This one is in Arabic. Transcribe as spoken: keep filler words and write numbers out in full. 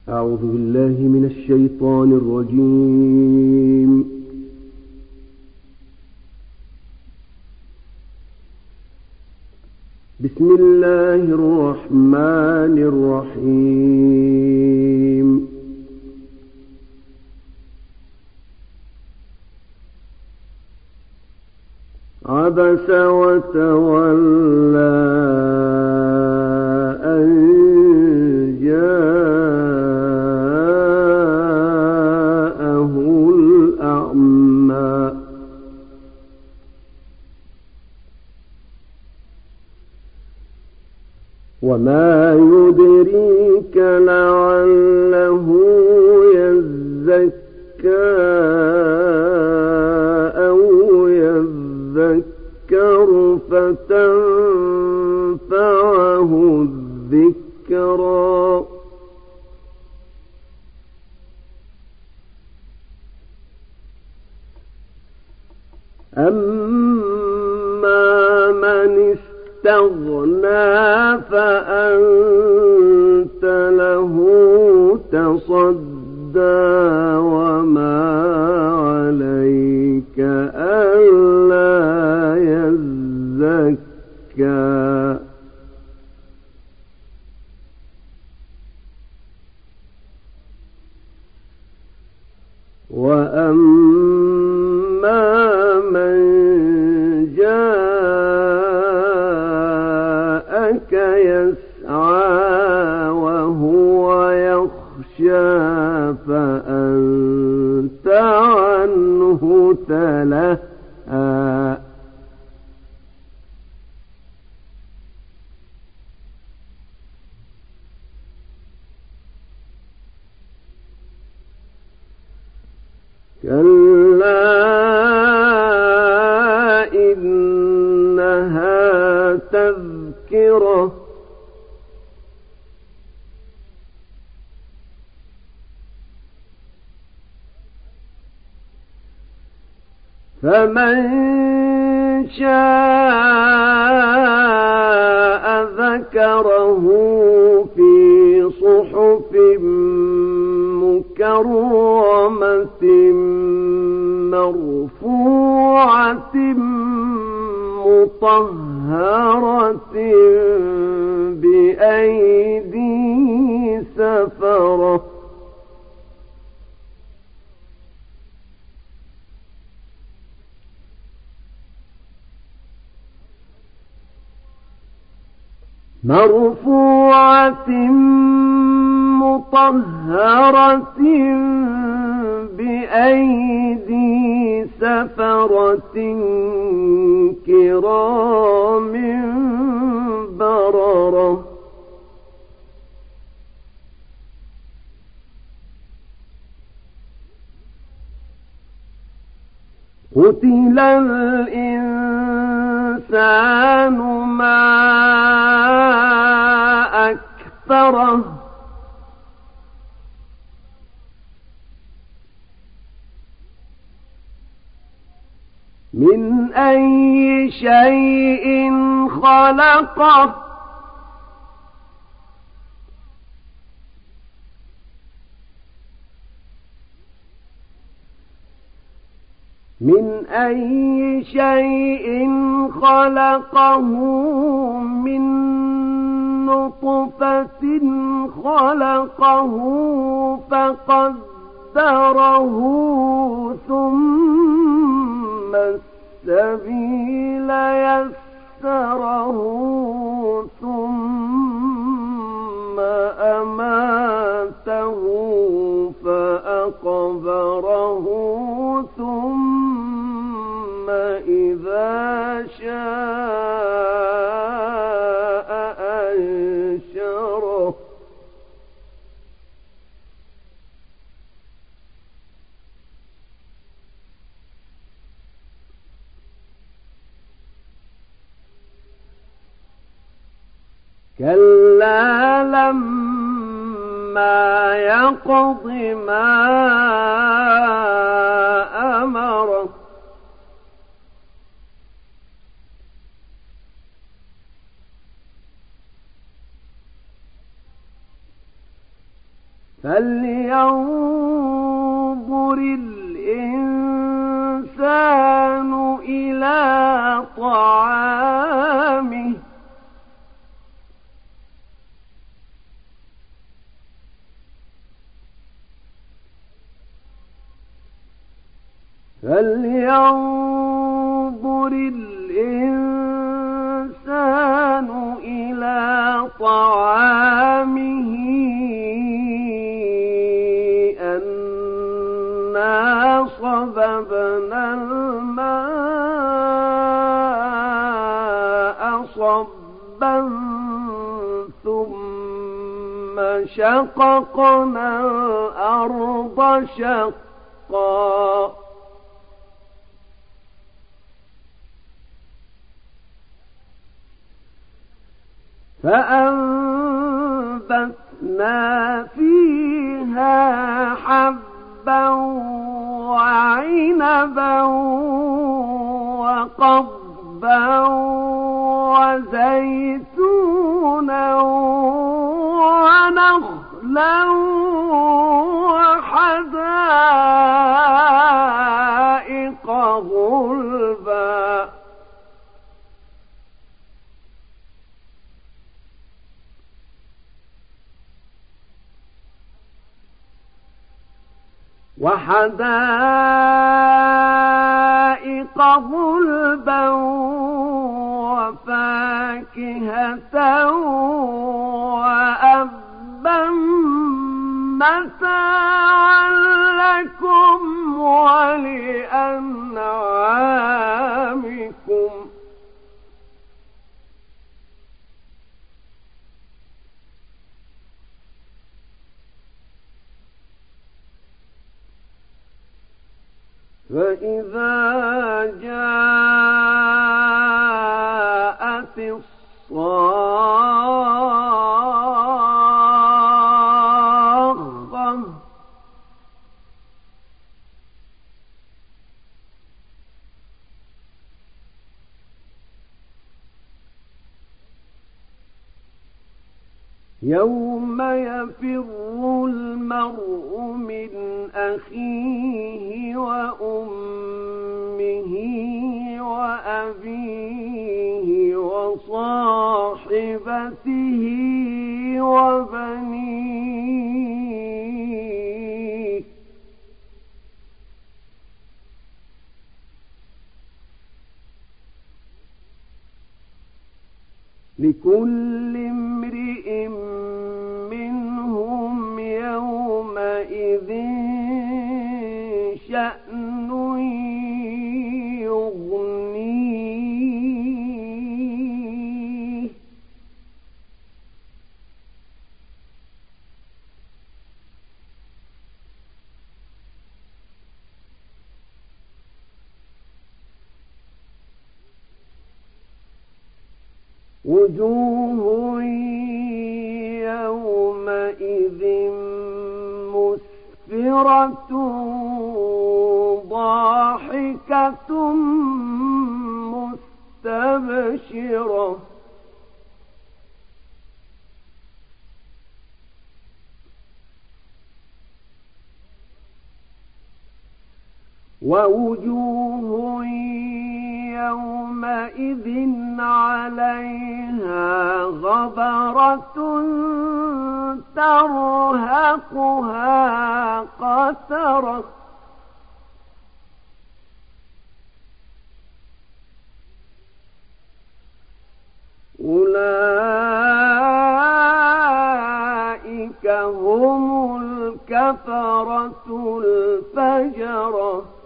أعوذ بالله من الشيطان الرجيم. بسم الله الرحمن الرحيم. عبس وتولى أن جاءه الأعمى وما يدريك لعله يزكى أو يذكر فتنفعه الذكرى. أما من استغنى فأنت له تصدى وما عليك ألا يزكى. وأما من جاءك يسعى وهو يخشى فأنت عنه تلهى. كلا إنها تذكرة فمن شاء ذكره في صحف مكرمة مرفوعة مطهرة بأيدي سفرة. مرفوعة مطهرة بأيدي سفرة كرام بررة. قتل الإنسان ما أكفره من أي شيء خلقه من أي شيء خلقه من نطفة خلقه فقدره ثم السبيل يسره ثم أماته فأقبره ثم إذا شاء أنشره. كلا لما يقض ما أمره فلينظر الإنسان إلى طعامه فلينظر الإنسان إلى طعامه أنا صببنا الماء صبا ثم شققنا الأرض شقا فأنبتنا فيها حبا وعنبا وقضبا وزيتونا ونخلا وحدائق غلبا وحدائق غلبا وفاكهة وأبا متاعا لكم ولأنعامكم فإذا جاءت الصاخة يوم يفر المرء من أخيه وأمه وأبيه وصاحبته وبنيه لكل امرئ منهم يومئذ شأن يغنيه وجوه يومئذ مسفرة ضاحكة مستبشرة ووجوه يومئذ عليها غبرة ترهقها قترة أولئك هم الكفرة الفجرة